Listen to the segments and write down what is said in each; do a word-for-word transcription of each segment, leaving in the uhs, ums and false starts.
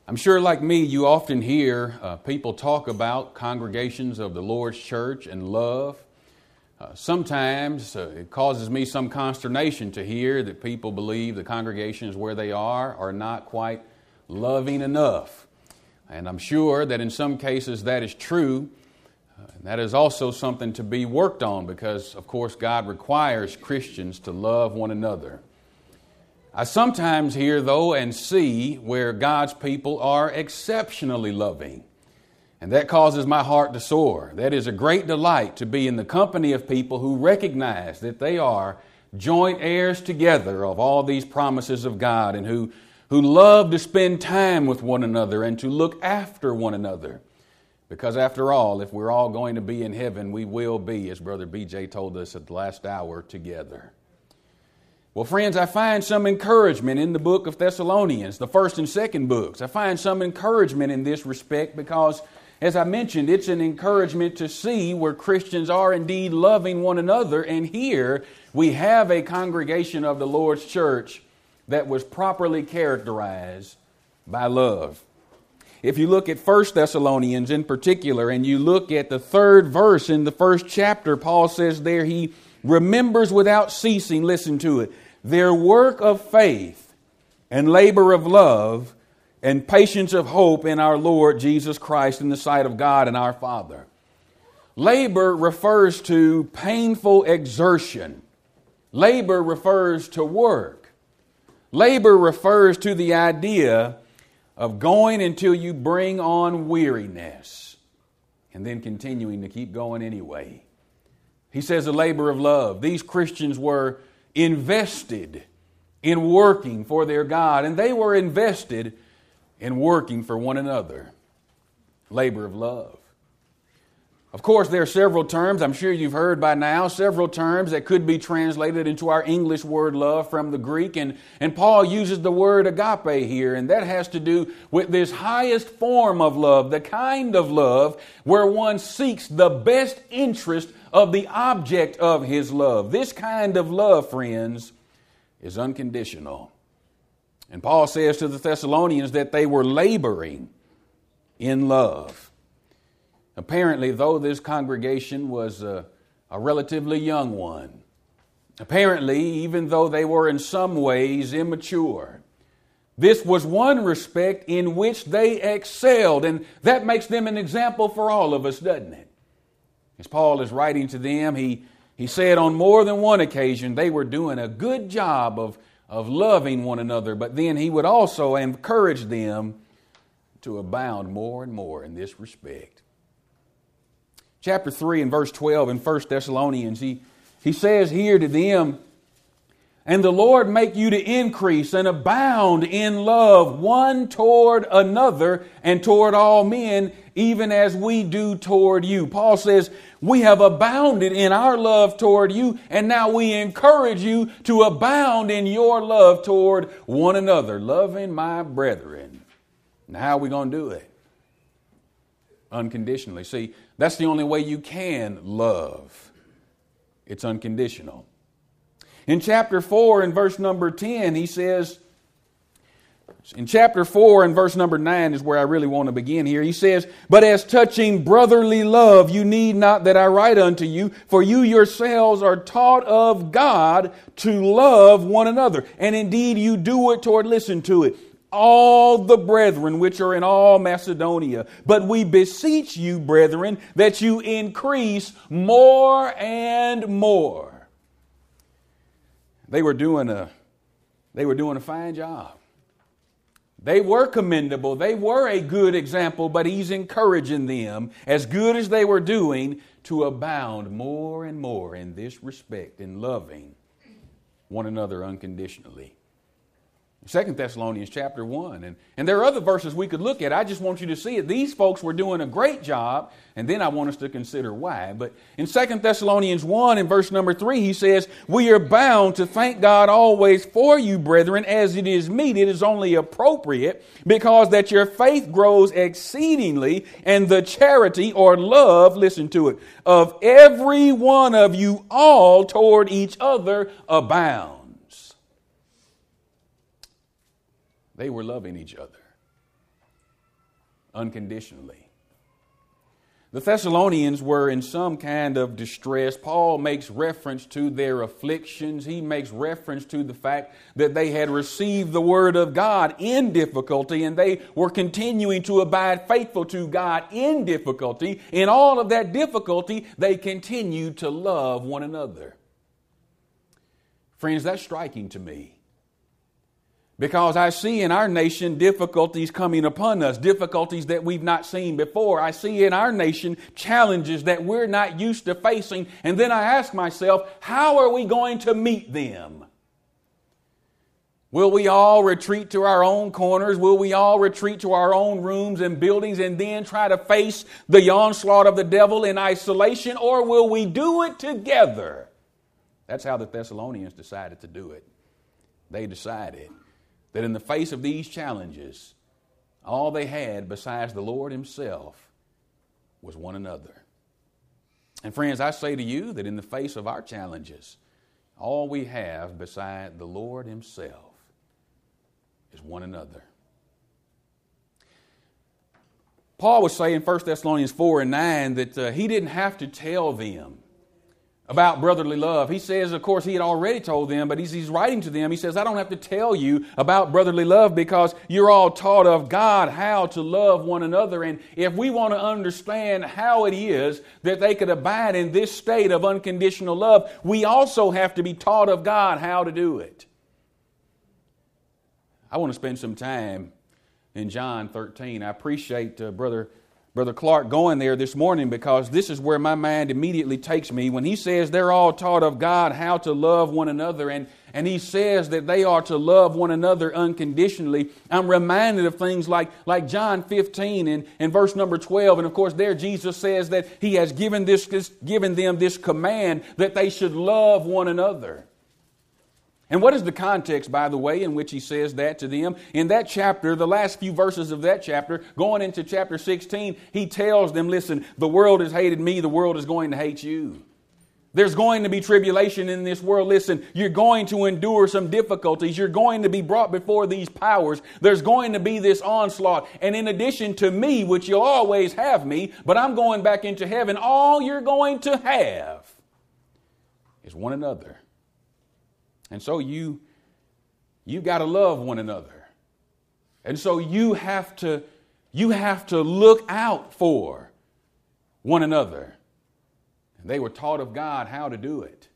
I'm sure, like me, you often hear uh, people talk about congregations of the Lord's church and love. Uh, sometimes uh, it causes me some consternation to hear that people believe the congregations where they are are not quite loving enough. And I'm sure that in some cases that is true. Uh, and that is also something to be worked on because, of course, God requires Christians to love one another. I sometimes hear, though, and see where God's people are exceptionally loving. And that causes my heart to soar. That is a great delight to be in the company of people who recognize that they are joint heirs together of all these promises of God and who, who love to spend time with one another and to look after one another. Because after all, if we're all going to be in heaven, we will be, as Brother B J told us at the last hour, together. Well, friends, I find some encouragement in the book of Thessalonians, the first and second books. I find some encouragement in this respect because, as I mentioned, it's an encouragement to see where Christians are indeed loving one another. And here we have a congregation of the Lord's church that was properly characterized by love. If you look at First Thessalonians in particular, and you look at the third verse in the first chapter, Paul says there he remembers without ceasing, listen to it, their work of faith and labor of love and patience of hope in our Lord Jesus Christ in the sight of God and our Father. Labor refers to painful exertion. Labor refers to work. Labor refers to the idea of going until you bring on weariness and then continuing to keep going anyway. He says the labor of love. These Christians were invested in working for their God, and they were invested in working for one another. Labor of love. Of course, there are several terms, I'm sure you've heard by now, several terms that could be translated into our English word love from the Greek, and, and Paul uses the word agape here, and that has to do with this highest form of love, the kind of love where one seeks the best interest of the object of his love. This kind of love, friends, is unconditional. And Paul says to the Thessalonians that they were laboring in love. Apparently, though this congregation was a, a relatively young one, apparently, even though they were in some ways immature, this was one respect in which they excelled, and that makes them an example for all of us, doesn't it? As Paul is writing to them, he, he said on more than one occasion they were doing a good job of, of loving one another, but then he would also encourage them to abound more and more in this respect. Chapter three and verse twelve in First Thessalonians, he, he says here to them, "And the Lord make you to increase and abound in love one toward another and toward all men, even as we do toward you." Paul says, we have abounded in our love toward you, and now we encourage you to abound in your love toward one another, loving my brethren. Now, how are we going to do it? Unconditionally. See, that's the only way you can love. It's unconditional. In chapter four and verse number ten, he says, in chapter four and verse number nine is where I really want to begin here. He says, "But as touching brotherly love, you need not that I write unto you, for you yourselves are taught of God to love one another. And indeed you do it toward," listen to it, "all the brethren which are in all Macedonia. But we beseech you, brethren, that you increase more and more." They were doing a, they were doing a fine job. They were commendable. They were a good example, but he's encouraging them, as good as they were doing, to abound more and more in this respect, in loving one another unconditionally. Second Thessalonians chapter one. And, and there are other verses we could look at. I just want you to see it. These folks were doing a great job, and then I want us to consider why. But in Second Thessalonians one and verse number three, he says, "We are bound to thank God always for you, brethren, as it is meet." It is only appropriate, because that your faith grows exceedingly, and the charity or love, listen to it, of every one of you all toward each other abound. They were loving each other. unconditionally. The Thessalonians were in some kind of distress. Paul makes reference to their afflictions. He makes reference to the fact that they had received the Word of God in difficulty, and they were continuing to abide faithful to God in difficulty. In all of that difficulty, they continued to love one another. Friends, that's striking to me. Because I see in our nation difficulties coming upon us, difficulties that we've not seen before. I see in our nation challenges that we're not used to facing. And then I ask myself, how are we going to meet them? Will we all retreat to our own corners? Will we all retreat to our own rooms and buildings and then try to face the onslaught of the devil in isolation? Or will we do it together? That's how the Thessalonians decided to do it. They decided that in the face of these challenges, all they had besides the Lord Himself was one another. And friends, I say to you that in the face of our challenges, all we have beside the Lord Himself is one another. Paul was saying in First Thessalonians four and nine that uh, he didn't have to tell them about brotherly love. He says, of course, he had already told them, but he's, he's writing to them. He says, I don't have to tell you about brotherly love because you're all taught of God how to love one another. And if we want to understand how it is that they could abide in this state of unconditional love, we also have to be taught of God how to do it. I want to spend some time in John thirteen. I appreciate uh, Brother Brother Clark going there this morning because this is where my mind immediately takes me. When he says they're all taught of God how to love one another, and, and he says that they are to love one another unconditionally, I'm reminded of things like, like John fifteen and, and verse number twelve. And of course there Jesus says that He has given, this, this, given them this command that they should love one another. And what is the context, by the way, in which He says that to them? In that chapter, the last few verses of that chapter, going into chapter sixteen, He tells them, listen, the world has hated me, the world is going to hate you. There's going to be tribulation in this world. Listen, you're going to endure some difficulties. You're going to be brought before these powers. There's going to be this onslaught. And in addition to me, which you'll always have me, but I'm going back into heaven, all you're going to have is one another. And so you, you've got to love one another. And so you have to, you have to look out for one another. And they were taught of God how to do it.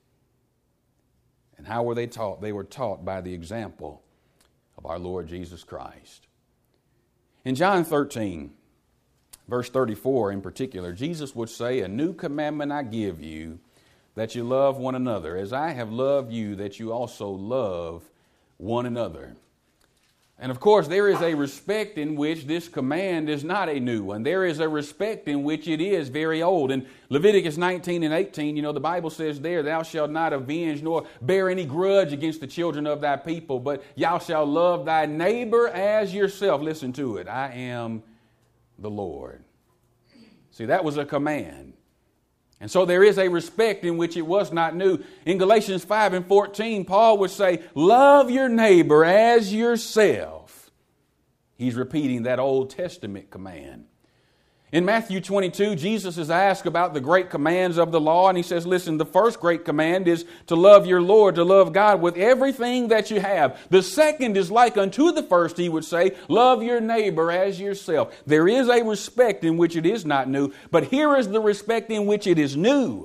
And how were they taught? They were taught by the example of our Lord Jesus Christ. In John thirteen, verse thirty-four in particular, Jesus would say, "A new commandment I give you, that you love one another, as I have loved you, that you also love one another." And of course, there is a respect in which this command is not a new one. There is a respect in which it is very old. In Leviticus nineteen and eighteen, you know, the Bible says there, "Thou shalt not avenge nor bear any grudge against the children of thy people, but thou shalt love thy neighbor as yourself." Listen to it. I am the Lord. See, that was a command. And so there is a respect in which it was not new. In Galatians five and fourteen, Paul would say, love your neighbor as yourself. He's repeating that Old Testament command. In Matthew twenty-two, Jesus is asked about the great commands of the law, and He says, listen, the first great command is to love your Lord, to love God with everything that you have. The second is like unto the first, He would say, love your neighbor as yourself. There is a respect in which it is not new, but here is the respect in which it is new.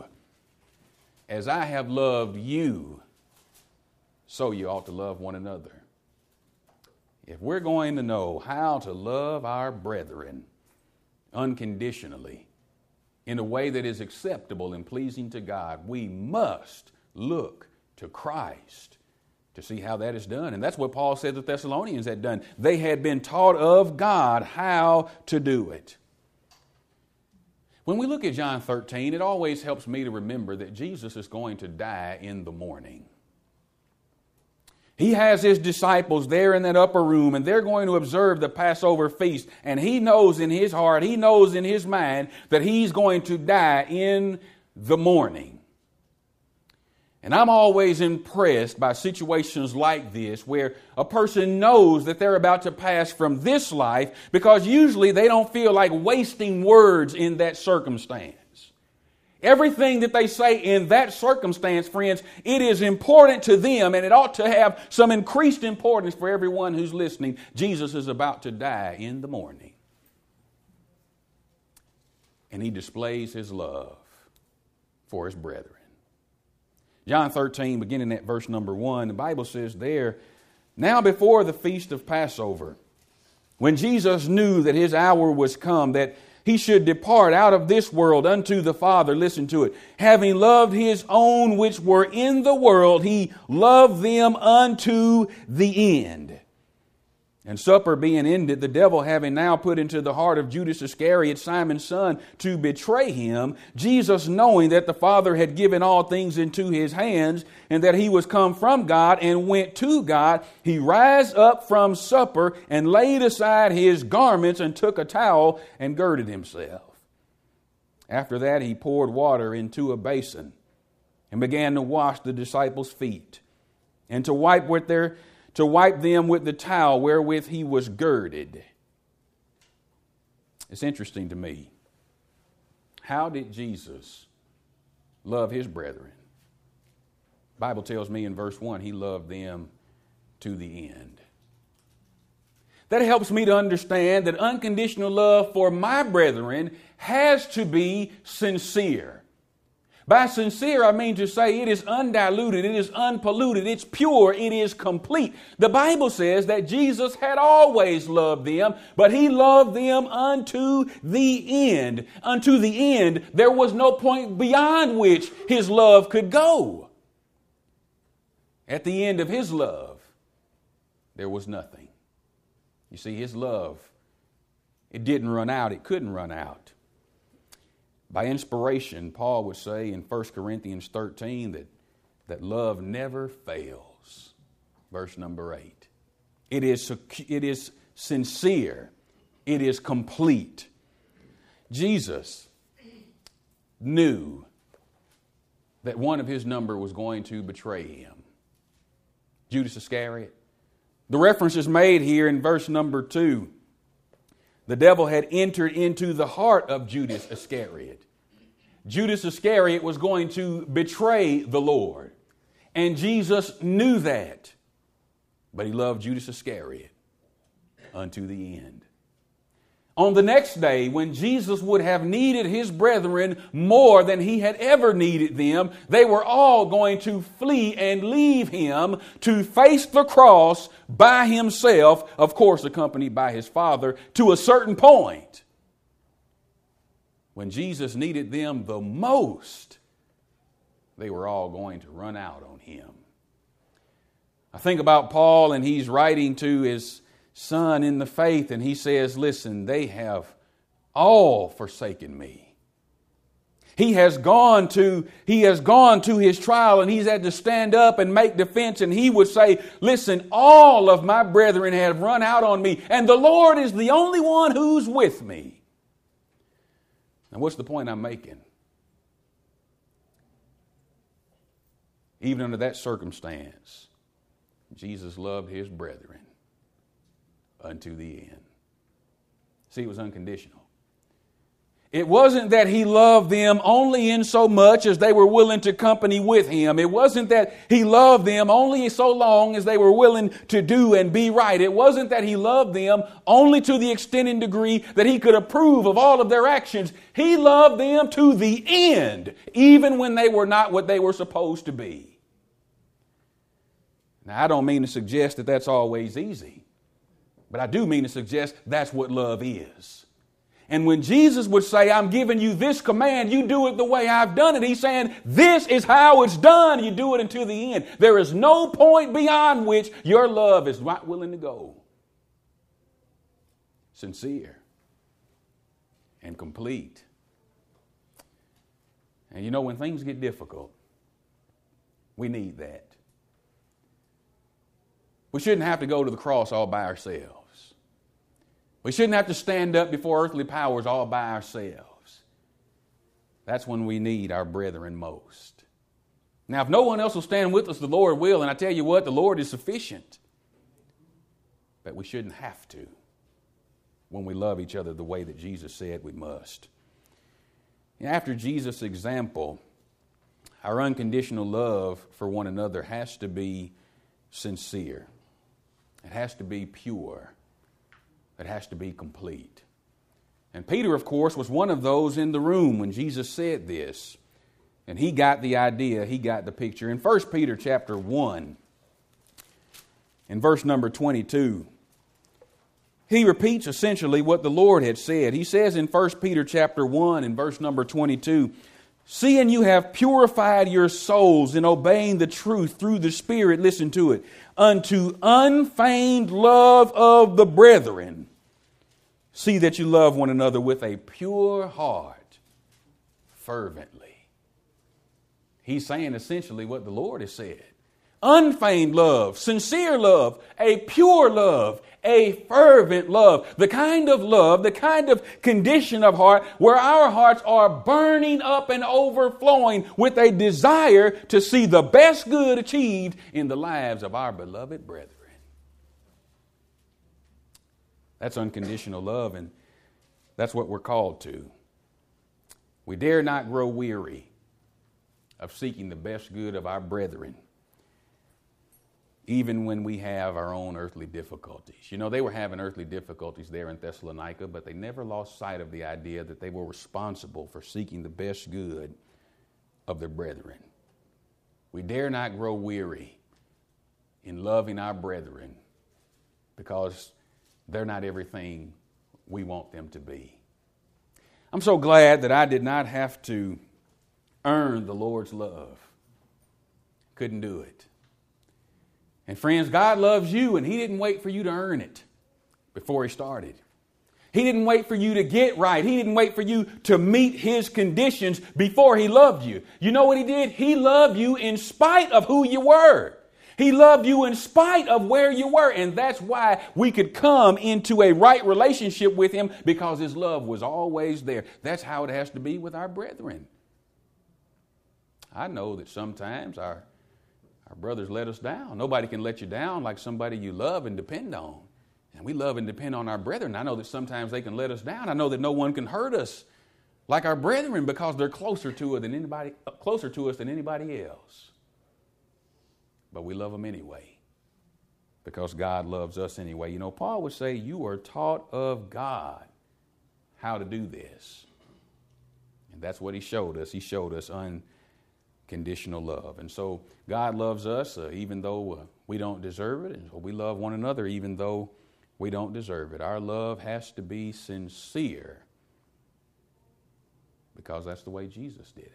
As I have loved you, so you ought to love one another. If we're going to know how to love our brethren unconditionally, in a way that is acceptable and pleasing to God, we must look to Christ to see how that is done. And that's what Paul said the Thessalonians had done. They had been taught of God how to do it. When we look at John thirteen, it always helps me to remember that Jesus is going to die in the morning. He has His disciples there in that upper room, and they're going to observe the Passover feast. And He knows in His heart, He knows in His mind that He's going to die in the morning. And I'm always impressed by situations like this where a person knows that they're about to pass from this life, because usually they don't feel like wasting words in that circumstance. Everything that they say in that circumstance, friends, it is important to them, and it ought to have some increased importance for everyone who's listening. Jesus is about to die in the morning. And he displays his love for his brethren. John thirteen, beginning at verse number one, the Bible says there, "Now before the feast of Passover, when Jesus knew that his hour was come, that he should depart out of this world unto the Father," listen to it, "having loved his own which were in the world, he loved them unto the end. And supper being ended, the devil having now put into the heart of Judas Iscariot, Simon's son, to betray him, Jesus, knowing that the Father had given all things into his hands, and that he was come from God and went to God, he rose up from supper and laid aside his garments and took a towel and girded himself. After that he poured water into a basin and began to wash the disciples' feet and to wipe with their to wipe them with the towel wherewith he was girded." It's interesting to me. How did Jesus love his brethren? The Bible tells me in verse one, he loved them to the end. That helps me to understand that unconditional love for my brethren has to be sincere. By sincere, I mean to say it is undiluted, it is unpolluted, it's pure, it is complete. The Bible says that Jesus had always loved them, but he loved them unto the end. Unto the end, there was no point beyond which his love could go. At the end of his love, there was nothing. You see, his love, it didn't run out, it couldn't run out. By inspiration, Paul would say in First Corinthians thirteen that, that love never fails. Verse number eight. It is, it is sincere. It is complete. Jesus knew that one of his number was going to betray him. Judas Iscariot. The reference is made here in verse number two. The devil had entered into the heart of Judas Iscariot. Judas Iscariot was going to betray the Lord. And Jesus knew that. But he loved Judas Iscariot unto the end. On the next day, when Jesus would have needed his brethren more than he had ever needed them, they were all going to flee and leave him to face the cross by himself, of course accompanied by his Father, to a certain point. When Jesus needed them the most, they were all going to run out on him. I think about Paul, and he's writing to his son in the faith, and he says, listen, they have all forsaken me. He has gone to, he has gone to his trial, and he's had to stand up and make defense, and he would say, listen, all of my brethren have run out on me, and the Lord is the only one who's with me. Now, what's the point I'm making? Even under that circumstance, Jesus loved his brethren unto the end. See, it was unconditional. It wasn't that he loved them only in so much as they were willing to company with him. It wasn't that he loved them only so long as they were willing to do and be right. It wasn't that he loved them only to the extent and degree that he could approve of all of their actions. He loved them to the end, even when they were not what they were supposed to be. Now, I don't mean to suggest that that's always easy. But I do mean to suggest that's what love is. And when Jesus would say, I'm giving you this command, you do it the way I've done it. He's saying, this is how it's done. You do it until the end. There is no point beyond which your love is not willing to go. Sincere and complete. And you know, when things get difficult, we need that. We shouldn't have to go to the cross all by ourselves. We shouldn't have to stand up before earthly powers all by ourselves. That's when we need our brethren most. Now, if no one else will stand with us, the Lord will. And I tell you what, the Lord is sufficient. But we shouldn't have to when we love each other the way that Jesus said we must. And after Jesus' example, our unconditional love for one another has to be sincere. It has to be pure. It has to be complete. And Peter, of course, was one of those in the room when Jesus said this. And he got the idea, he got the picture. In First Peter chapter one, in verse number twenty-two, he repeats essentially what the Lord had said. He says in First Peter chapter one, in verse number twenty-two, seeing you have purified your souls in obeying the truth through the Spirit, listen to it, unto unfeigned love of the brethren. See that you love one another with a pure heart, fervently. He's saying essentially what the Lord has said. Unfeigned love, sincere love, a pure love, a fervent love. The kind of love, the kind of condition of heart where our hearts are burning up and overflowing with a desire to see the best good achieved in the lives of our beloved brethren. That's unconditional love, and that's what we're called to. We dare not grow weary of seeking the best good of our brethren, even when we have our own earthly difficulties. You know, they were having earthly difficulties there in Thessalonica, but they never lost sight of the idea that they were responsible for seeking the best good of their brethren. We dare not grow weary in loving our brethren because they're not everything we want them to be. I'm so glad that I did not have to earn the Lord's love. Couldn't do it. And friends, God loves you, and He didn't wait for you to earn it before He started. He didn't wait for you to get right. He didn't wait for you to meet His conditions before He loved you. You know what He did? He loved you in spite of who you were. He loved you in spite of where you were. And that's why we could come into a right relationship with Him, because His love was always there. That's how it has to be with our brethren. I know that sometimes our Our brothers let us down. Nobody can let you down like somebody you love and depend on. And we love and depend on our brethren. I know that sometimes they can let us down. I know that no one can hurt us like our brethren because they're closer to us than anybody, closer to us than anybody else. But we love them anyway because God loves us anyway. You know, Paul would say, you are taught of God how to do this. And that's what he showed us. He showed us unconditional love. And so God loves us uh, even though uh, we don't deserve it. And so we love one another even though we don't deserve it. Our love has to be sincere because that's the way Jesus did it.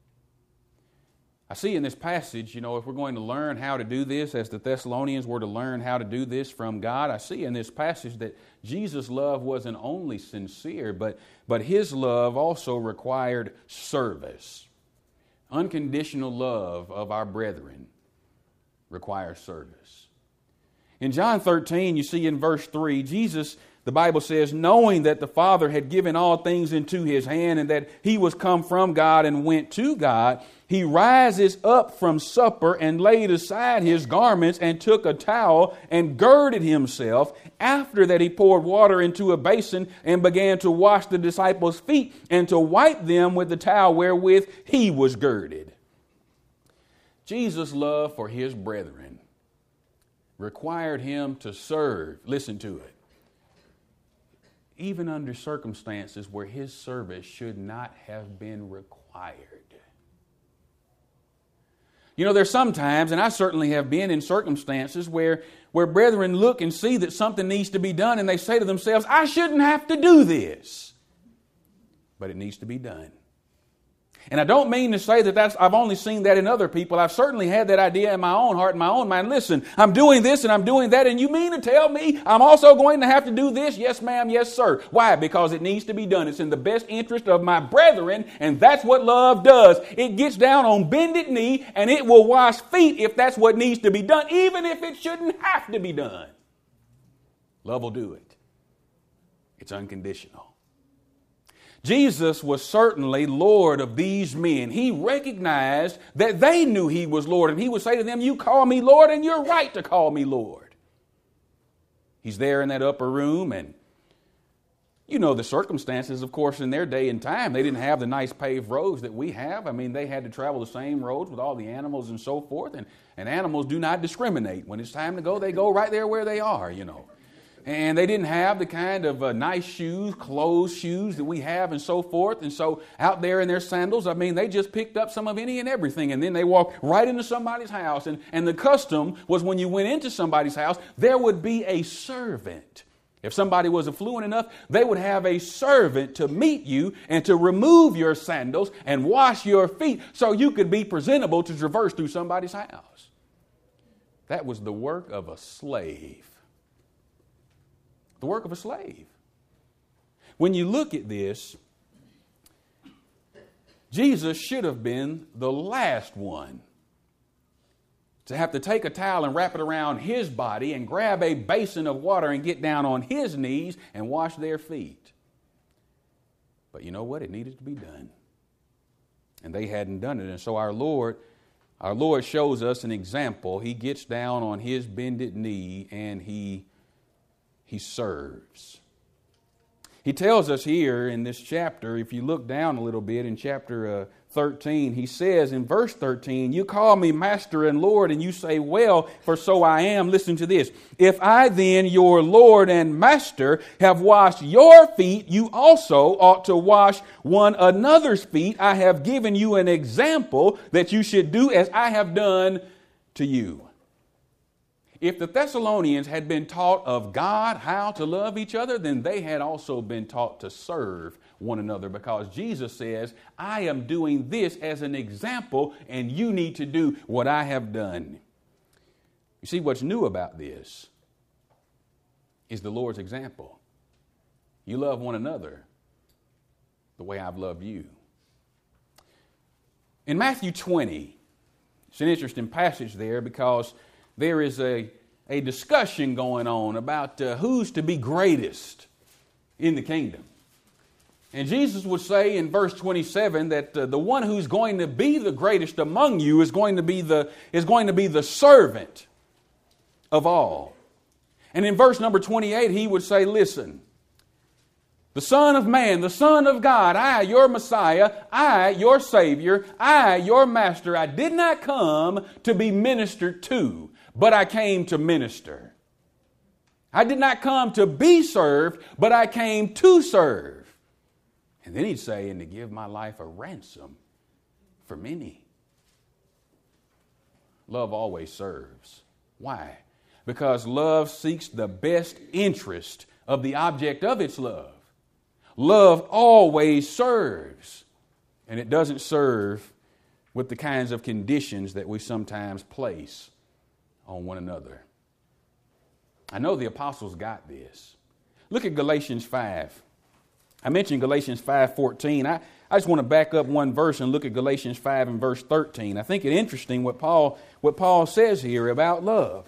I see in this passage, you know, if we're going to learn how to do this, as the Thessalonians were to learn how to do this from God, I see in this passage that Jesus' love wasn't only sincere, but, but His love also required service. Unconditional love of our brethren requires service. In John thirteen, you see in verse three, Jesus, the Bible says, knowing that the Father had given all things into His hand and that He was come from God and went to God, He rises up from supper and laid aside His garments and took a towel and girded Himself. After that, He poured water into a basin and began to wash the disciples' feet and to wipe them with the towel wherewith He was girded. Jesus' love for His brethren required Him to serve. Listen to it. Even under circumstances where His service should not have been required. You know, there's sometimes, and I certainly have been in circumstances where, where brethren look and see that something needs to be done and they say to themselves, I shouldn't have to do this. But it needs to be done. And I don't mean to say that that's, I've only seen that in other people. I've certainly had that idea in my own heart, in my own mind. Listen, I'm doing this and I'm doing that, and you mean to tell me I'm also going to have to do this? Yes, ma'am, yes, sir. Why? Because it needs to be done. It's in the best interest of my brethren, and that's what love does. It gets down on bended knee, and it will wash feet if that's what needs to be done, even if it shouldn't have to be done. Love will do it. It's unconditional. Jesus was certainly Lord of these men. He recognized that they knew he was Lord, and he would say to them, you call me Lord, and you're right to call me Lord. He's there in that upper room, and you know the circumstances, of course, in their day and time. They didn't have the nice paved roads that we have. I mean, they had to travel the same roads with all the animals and so forth, and, and animals do not discriminate. When it's time to go, they go right there where they are, you know. And they didn't have the kind of uh, nice shoes, closed shoes that we have and so forth. And so out there in their sandals, I mean, they just picked up some of any and everything. And then they walked right into somebody's house. And, and the custom was when you went into somebody's house, there would be a servant. If somebody was affluent enough, they would have a servant to meet you and to remove your sandals and wash your feet so you could be presentable to traverse through somebody's house. That was the work of a slave. The work of a slave. When you look at this, Jesus should have been the last one to have to take a towel and wrap it around his body and grab a basin of water and get down on his knees and wash their feet. But you know what? It needed to be done. And they hadn't done it. And so our Lord, our Lord shows us an example. He gets down on his bended knee and he He serves. He tells us here in this chapter, if you look down a little bit in chapter uh, thirteen, he says in verse thirteen, you call me Master and Lord, and you say, well, for so I am. Listen to this. If I then, your Lord and Master, have washed your feet, you also ought to wash one another's feet. I have given you an example that you should do as I have done to you. If the Thessalonians had been taught of God how to love each other, then they had also been taught to serve one another, because Jesus says, I am doing this as an example and you need to do what I have done. You see, what's new about this is the Lord's example. You love one another the way I've loved you. In Matthew twenty, it's an interesting passage there because there is a, a discussion going on about uh, who's to be greatest in the kingdom. And Jesus would say in verse twenty-seven that uh, the one who's going to be the greatest among you is going to be the, is going to be the servant of all. And in verse number twenty-eight, he would say, listen, the Son of Man, the Son of God, I, your Messiah, I, your Savior, I, your Master, I did not come to be ministered to, but I came to minister. I did not come to be served, but I came to serve. And then he'd say, and to give my life a ransom for many. Love always serves. Why? Because love seeks the best interest of the object of its love. Love always serves. And it doesn't serve with the kinds of conditions that we sometimes place on one another. I know the apostles got this. Look at Galatians five. I mentioned Galatians five fourteen. I, I just want to back up one verse and look at Galatians five and verse thirteen. I think it's interesting what Paul, what Paul says here about love.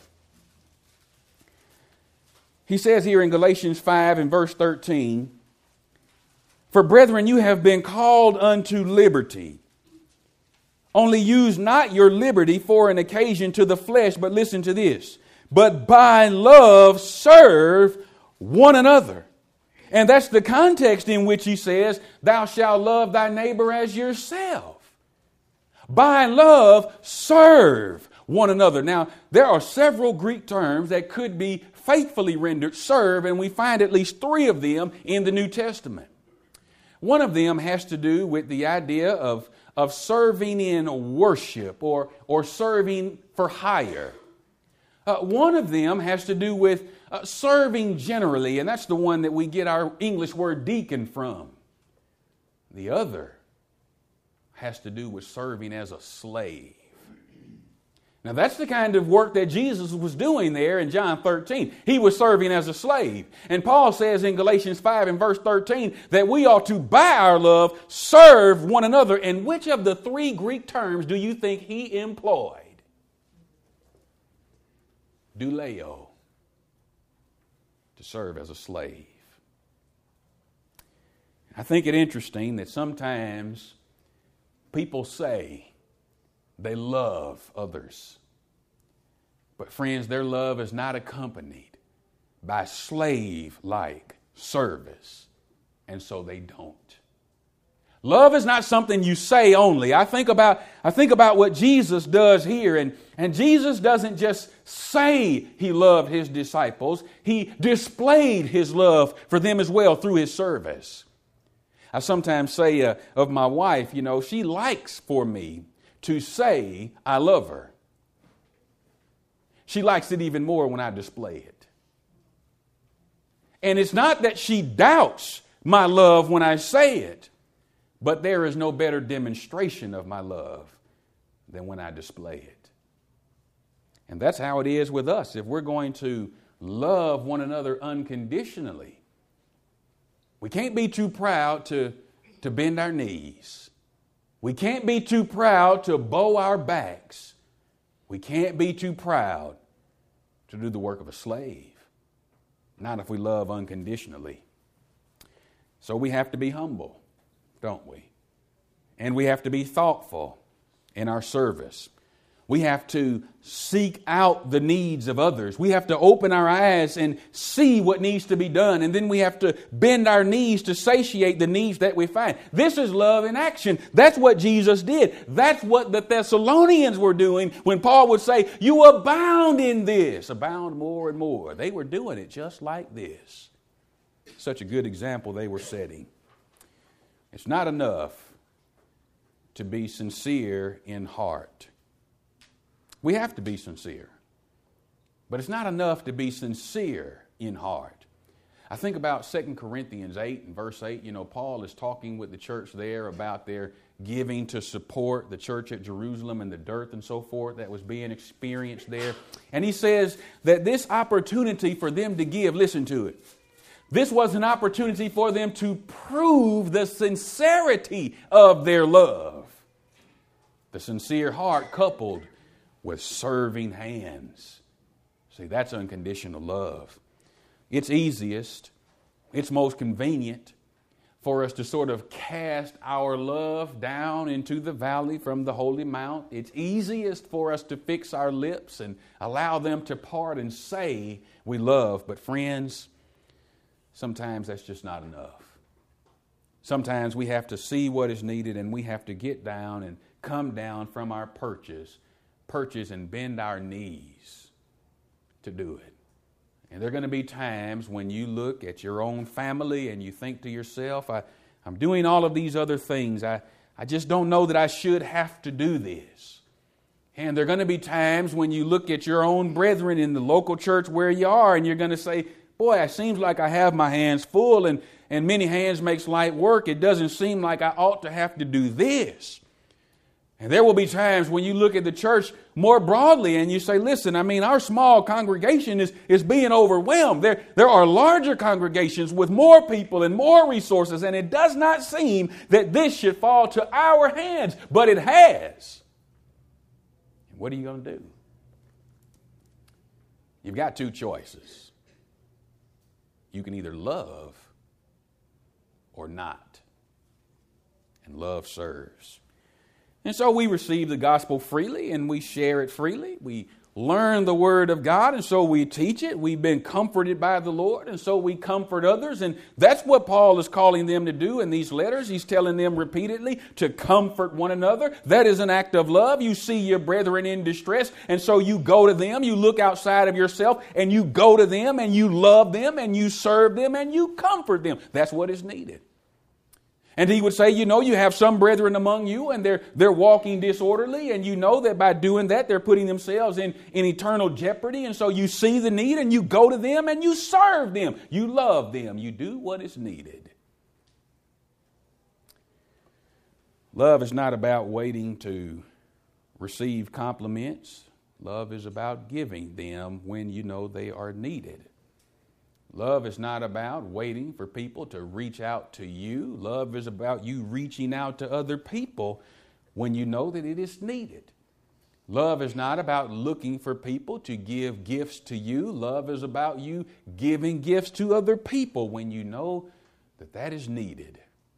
He says here in Galatians five and verse thirteen, for brethren, you have been called unto liberty. Only use not your liberty for an occasion to the flesh, but listen to this. But by love serve one another. And that's the context in which he says, thou shalt love thy neighbor as yourself. By love serve one another. Now, there are several Greek terms that could be faithfully rendered serve, and we find at least three of them in the New Testament. One of them has to do with the idea of, of serving in worship or, or serving for hire. Uh, one of them has to do with uh, serving generally, and that's the one that we get our English word deacon from. The other has to do with serving as a slave. Now that's the kind of work that Jesus was doing there in John thirteen. He was serving as a slave. And Paul says in Galatians five and verse thirteen that we ought to, by our love, serve one another. And which of the three Greek terms do you think he employed? Douleo, to serve as a slave. I think it interesting that sometimes people say they love others. But friends, their love is not accompanied by slave-like service, and so they don't. Love is not something you say only. I think about, I think about what Jesus does here, and, and Jesus doesn't just say he loved his disciples. He displayed his love for them as well through his service. I sometimes say uh, of my wife, you know, she likes for me to say I love her. She likes it even more when I display it. And it's not that she doubts my love when I say it, but there is no better demonstration of my love than when I display it. And that's how it is with us. If we're going to love one another unconditionally, we can't be too proud to, to bend our knees. We can't be too proud to bow our backs. We can't be too proud to do the work of a slave. Not if we love unconditionally. So we have to be humble, don't we? And we have to be thoughtful in our service. We have to seek out the needs of others. We have to open our eyes and see what needs to be done. And then we have to bend our knees to satiate the needs that we find. This is love in action. That's what Jesus did. That's what the Thessalonians were doing when Paul would say, you abound in this. Abound more and more. They were doing it just like this. Such a good example they were setting. It's not enough to be sincere in heart. We have to be sincere. But it's not enough to be sincere in heart. I think about Second Corinthians eight and verse eight. You know, Paul is talking with the church there about their giving to support the church at Jerusalem and the dearth and so forth that was being experienced there. And he says that this opportunity for them to give, listen to it, this was an opportunity for them to prove the sincerity of their love. The sincere heart coupled with serving hands. See, that's unconditional love. It's easiest, it's most convenient for us to sort of cast our love down into the valley from the holy mount. It's easiest for us to fix our lips and allow them to part and say we love. But friends, sometimes that's just not enough. Sometimes we have to see what is needed and we have to get down and come down from our perches, perches and bend our knees to do it. And there are going to be times when you look at your own family and you think to yourself, I, I'm doing all of these other things. I, I just don't know that I should have to do this. And there are going to be times when you look at your own brethren in the local church where you are and you're going to say, boy, it seems like I have my hands full and, and many hands makes light work. It doesn't seem like I ought to have to do this. And there will be times when you look at the church more broadly and you say, listen, I mean, our small congregation is, is being overwhelmed. There, there are larger congregations with more people and more resources, and it does not seem that this should fall to our hands, but it has. And what are you going to do? You've got two choices. You can either love or not. And love serves. And so we receive the gospel freely and we share it freely. We learn the word of God and so we teach it. We've been comforted by the Lord and so we comfort others. And that's what Paul is calling them to do in these letters. He's telling them repeatedly to comfort one another. That is an act of love. You see your brethren in distress and so you go to them. You look outside of yourself and you go to them and you love them and you serve them and you comfort them. That's what is needed. And he would say, you know, you have some brethren among you and they're they're walking disorderly, and you know that by doing that they're putting themselves in, in eternal jeopardy. And so you see the need and you go to them and you serve them. You love them. You do what is needed. Love is not about waiting to receive compliments. Love is about giving them when you know they are needed. Love is not about waiting for people to reach out to you. Love is about you reaching out to other people when you know that it is needed. Love is not about looking for people to give gifts to you. Love is about you giving gifts to other people when you know that that is needed.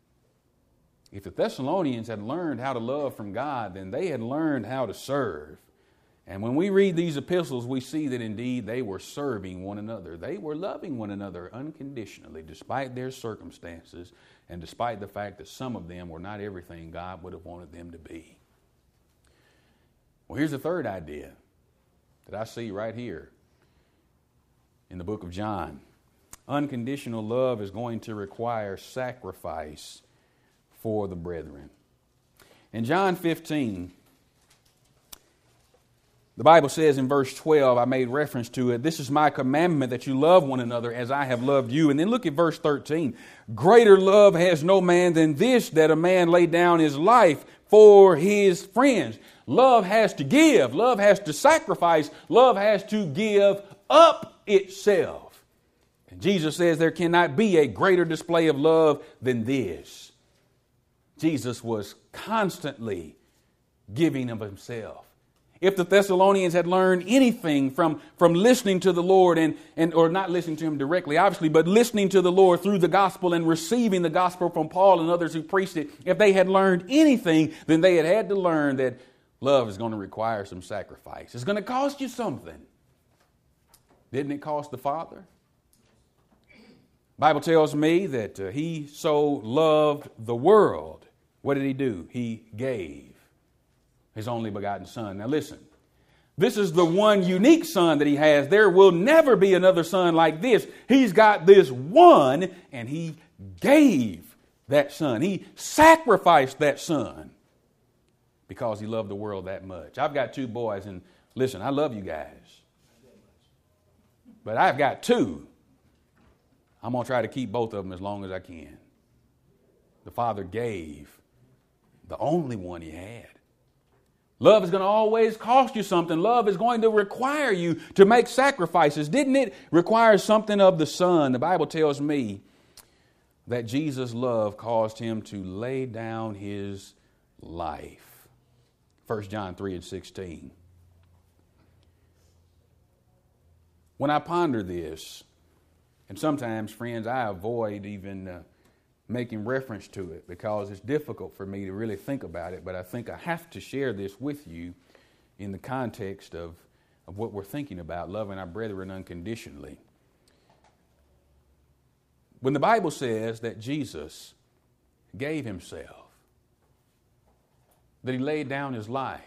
If the Thessalonians had learned how to love from God, then they had learned how to serve. And when we read these epistles, we see that indeed they were serving one another. They were loving one another unconditionally, despite their circumstances, and despite the fact that some of them were not everything God would have wanted them to be. Well, here's the third idea that I see right here in the book of John. Unconditional love is going to require sacrifice for the brethren. In John fifteen, the Bible says in verse twelve, I made reference to it, this is my commandment that you love one another as I have loved you. And then look at verse thirteen. Greater love has no man than this, that a man lay down his life for his friends. Love has to give. Love has to sacrifice. Love has to give up itself. And Jesus says there cannot be a greater display of love than this. Jesus was constantly giving of himself. If the Thessalonians had learned anything from, from listening to the Lord, and, and or not listening to him directly, obviously, but listening to the Lord through the gospel and receiving the gospel from Paul and others who preached it, if they had learned anything, then they had had to learn that love is going to require some sacrifice. It's going to cost you something. Didn't it cost the Father? The Bible tells me that uh, he so loved the world. What did he do? He gave his only begotten Son. Now listen, this is the one unique Son that he has. There will never be another Son like this. He's got this one, and he gave that Son. He sacrificed that Son because he loved the world that much. I've got two boys, and listen, I love you guys. But I've got two. I'm going to try to keep both of them as long as I can. The Father gave the only one he had. Love is going to always cost you something. Love is going to require you to make sacrifices. Didn't it require something of the Son? The Bible tells me that Jesus' love caused him to lay down his life. First John three and sixteen. When I ponder this, and sometimes, friends, I avoid even uh, making reference to it because it's difficult for me to really think about it, but I think I have to share this with you in the context of, of what we're thinking about, loving our brethren unconditionally. When the Bible says that Jesus gave himself, that he laid down his life,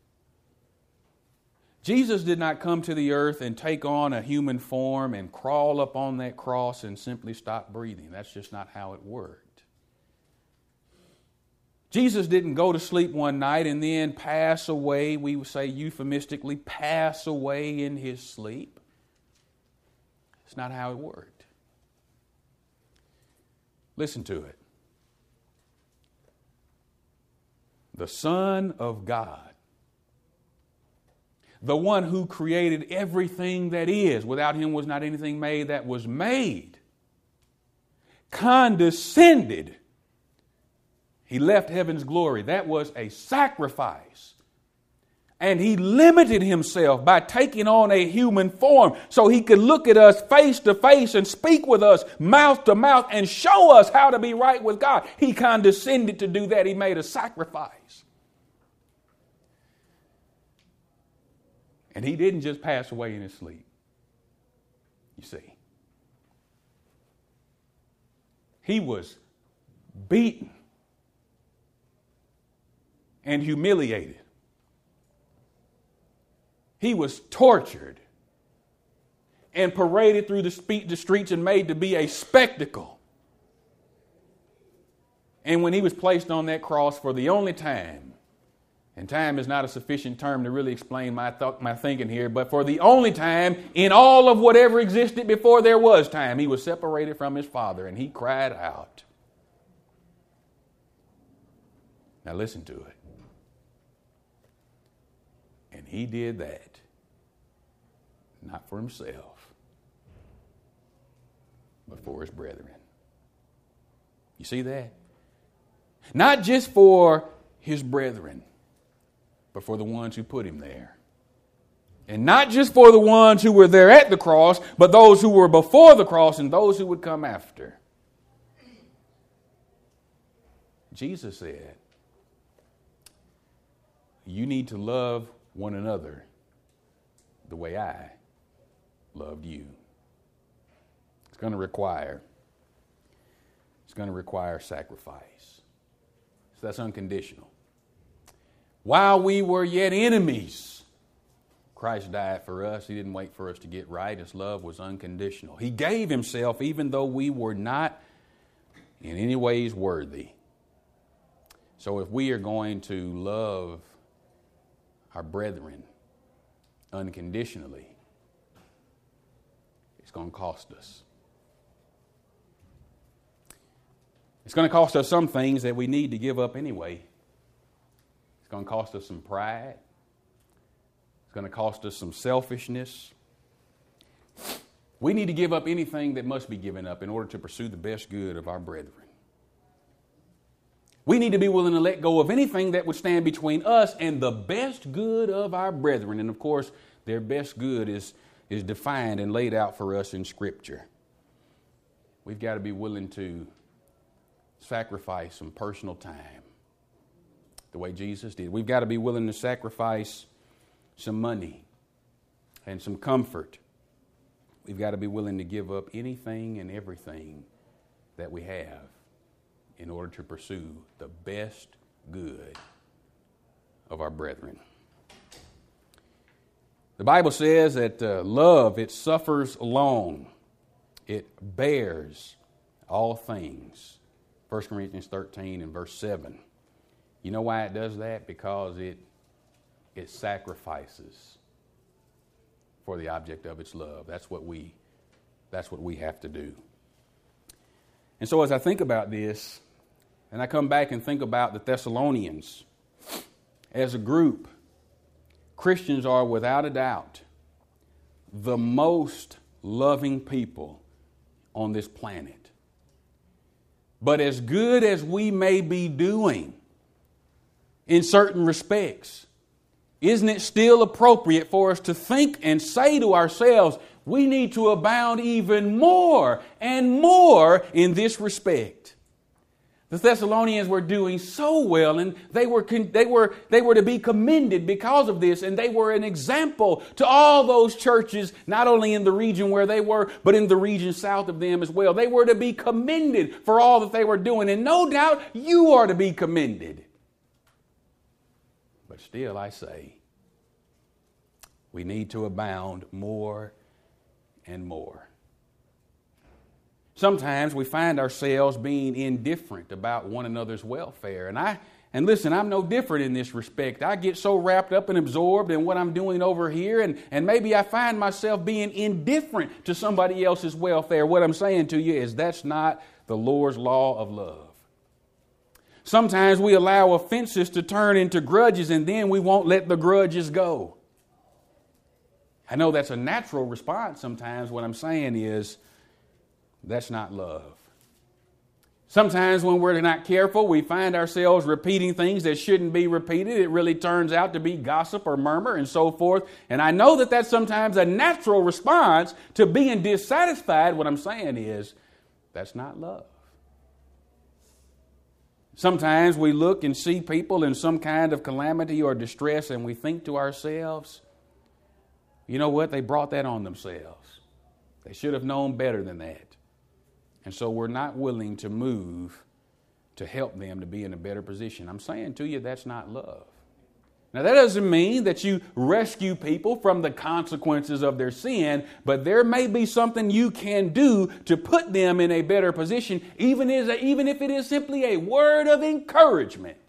Jesus did not come to the earth and take on a human form and crawl up on that cross and simply stop breathing. That's just not how it worked. Jesus didn't go to sleep one night and then pass away, we would say euphemistically, pass away in his sleep. It's not how it worked. Listen to it. The Son of God, the one who created everything that is, without him was not anything made that was made, condescended. He left heaven's glory. That was a sacrifice. And he limited himself by taking on a human form so he could look at us face to face and speak with us mouth to mouth and show us how to be right with God. He condescended to do that. He made a sacrifice. And he didn't just pass away in his sleep. You see. He was beaten and humiliated. He was tortured and paraded through the streets and made to be a spectacle. And when he was placed on that cross for the only time, and time is not a sufficient term to really explain my th- my thinking here, but for the only time in all of whatever existed before there was time, he was separated from his Father and he cried out. Now listen to it. And he did that, not for himself, but for his brethren. You see that? Not just for his brethren, but for the ones who put him there. And not just for the ones who were there at the cross, but those who were before the cross and those who would come after. Jesus said, you need to love one another the way I loved you. It's going to require, it's going to require sacrifice. So that's unconditional. While we were yet enemies, Christ died for us. He didn't wait for us to get right. His love was unconditional. He gave himself even though we were not in any ways worthy. So if we are going to love our brethren unconditionally, it's going to cost us. It's going to cost us some things that we need to give up anyway. It's going to cost us some pride. It's going to cost us some selfishness. We need to give up anything that must be given up in order to pursue the best good of our brethren. We need to be willing to let go of anything that would stand between us and the best good of our brethren. And of course, their best good is, is defined and laid out for us in Scripture. We've got to be willing to sacrifice some personal time the way Jesus did. We've got to be willing to sacrifice some money and some comfort. We've got to be willing to give up anything and everything that we have in order to pursue the best good of our brethren. The Bible says that uh, love, it suffers long. It bears all things. First Corinthians thirteen and verse seven. You know why it does that? Because it it sacrifices for the object of its love. That's what we that's what we have to do. And so as I think about this, and I come back and think about the Thessalonians, as a group, Christians are without a doubt the most loving people on this planet. But as good as we may be doing in certain respects, isn't it still appropriate for us to think and say to ourselves, we need to abound even more and more in this respect? The Thessalonians were doing so well, and they were they were they were to be commended because of this, and they were an example to all those churches, not only in the region where they were, but in the region south of them as well. They were to be commended for all that they were doing, and no doubt you are to be commended. But still, I say, we need to abound more and more. Sometimes we find ourselves being indifferent about one another's welfare. And I and listen, I'm no different in this respect. I get so wrapped up and absorbed in what I'm doing over here, and, and maybe I find myself being indifferent to somebody else's welfare. What I'm saying to you is that's not the Lord's law of love. Sometimes we allow offenses to turn into grudges, and then we won't let the grudges go. I know that's a natural response sometimes. What I'm saying is, that's not love. Sometimes when we're not careful, we find ourselves repeating things that shouldn't be repeated. It really turns out to be gossip or murmur and so forth. And I know that that's sometimes a natural response to being dissatisfied. What I'm saying is, that's not love. Sometimes we look and see people in some kind of calamity or distress, and we think to ourselves, you know what? They brought that on themselves. They should have known better than that. And so we're not willing to move to help them to be in a better position. I'm saying to you, that's not love. Now, that doesn't mean that you rescue people from the consequences of their sin, but there may be something you can do to put them in a better position, even, as a, even if it is simply a word of encouragement.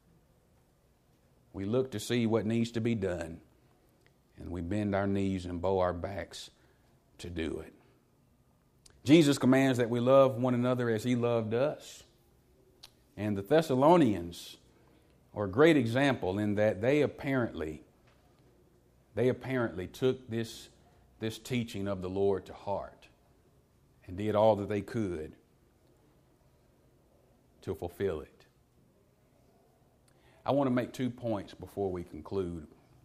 We look to see what needs to be done, and we bend our knees and bow our backs to do it. Jesus commands that we love one another as He loved us. And the Thessalonians are a great example in that they apparently, they apparently took this, this teaching of the Lord to heart and did all that they could to fulfill it. I want to make two points before we conclude.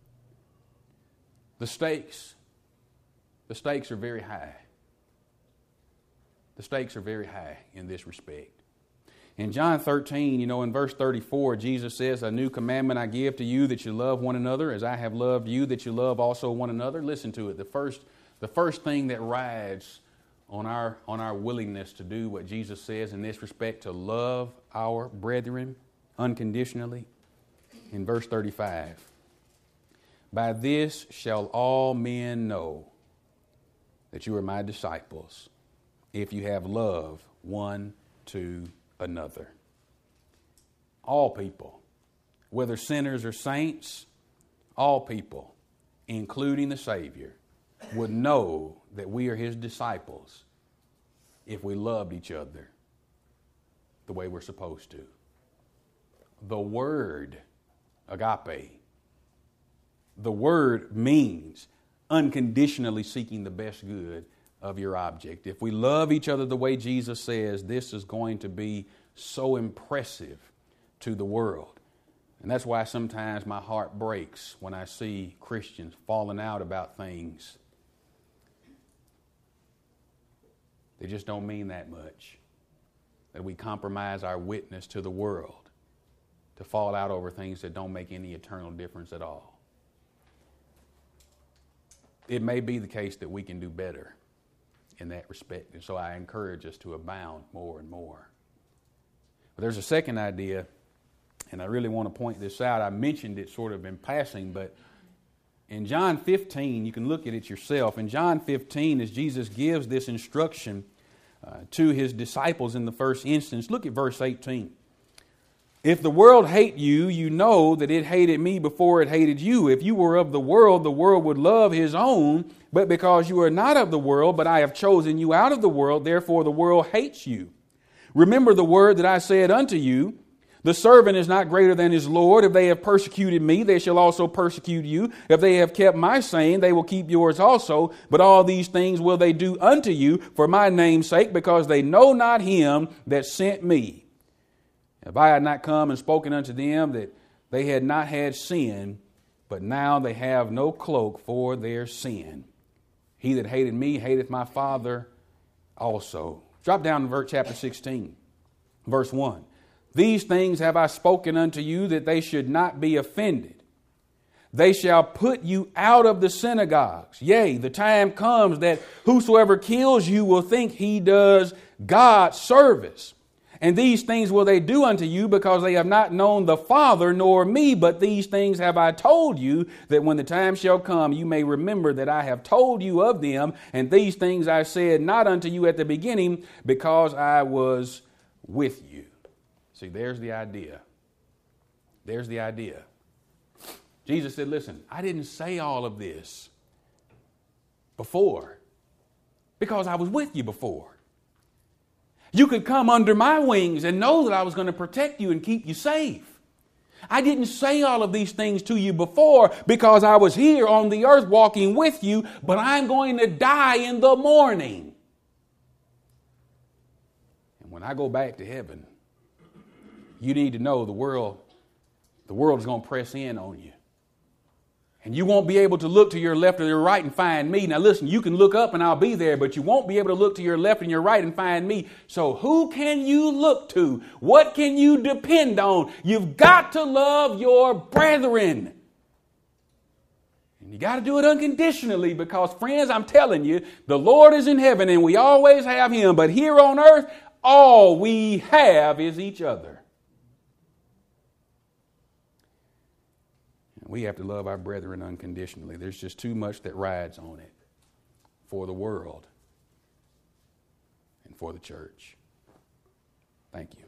The stakes, the stakes are very high. The stakes are very high in this respect. In John thirteen, you know, in verse thirty-four, Jesus says, "A new commandment I give to you, that you love one another as I have loved you, that you love also one another." Listen to it. The first, the first thing that rides on our, on our willingness to do what Jesus says in this respect, to love our brethren unconditionally, in verse thirty-five. "By this shall all men know that you are my disciples, if you have love one to another." All people, whether sinners or saints, all people, including the Savior, would know that we are His disciples if we loved each other the way we're supposed to. The word agape, the word means unconditionally seeking the best good of your object. If we love each other the way Jesus says, this is going to be so impressive to the world. And that's why sometimes my heart breaks when I see Christians falling out about things that just don't mean that much. That we compromise our witness to the world to fall out over things that don't make any eternal difference at all. It may be the case that we can do better in that respect. And so I encourage us to abound more and more. But there's a second idea, and I really want to point this out. I mentioned it sort of in passing, but in John fifteen, you can look at it yourself. In John fifteen, as Jesus gives this instruction uh, to His disciples in the first instance, look at verse eighteen. "If the world hate you, you know that it hated me before it hated you. If you were of the world, the world would love his own. But because you are not of the world, but I have chosen you out of the world, therefore the world hates you. Remember the word that I said unto you, the servant is not greater than his Lord. If they have persecuted me, they shall also persecute you. If they have kept my saying, they will keep yours also. But all these things will they do unto you for my name's sake, because they know not him that sent me. If I had not come and spoken unto them, that they had not had sin, but now they have no cloak for their sin. He that hated me hateth my Father also." Drop down to verse chapter sixteen, verse one. "These things have I spoken unto you, that they should not be offended. They shall put you out of the synagogues. Yea, the time comes that whosoever kills you will think he does God service. And these things will they do unto you, because they have not known the Father nor me. But these things have I told you, that when the time shall come, you may remember that I have told you of them. And these things I said not unto you at the beginning, because I was with you." See, there's the idea. There's the idea. Jesus said, listen, I didn't say all of this before, because I was with you before. You could come under my wings and know that I was going to protect you and keep you safe. I didn't say all of these things to you before because I was here on the earth walking with you, but I'm going to die in the morning. And when I go back to heaven, you need to know the world, the world is going to press in on you. And you won't be able to look to your left or your right and find me. Now listen, you can look up and I'll be there, but you won't be able to look to your left and your right and find me. So who can you look to? What can you depend on? You've got to love your brethren. And you got to do it unconditionally, because friends, I'm telling you, the Lord is in heaven and we always have Him. But here on earth, all we have is each other. We have to love our brethren unconditionally. There's just too much that rides on it for the world and for the church. Thank you.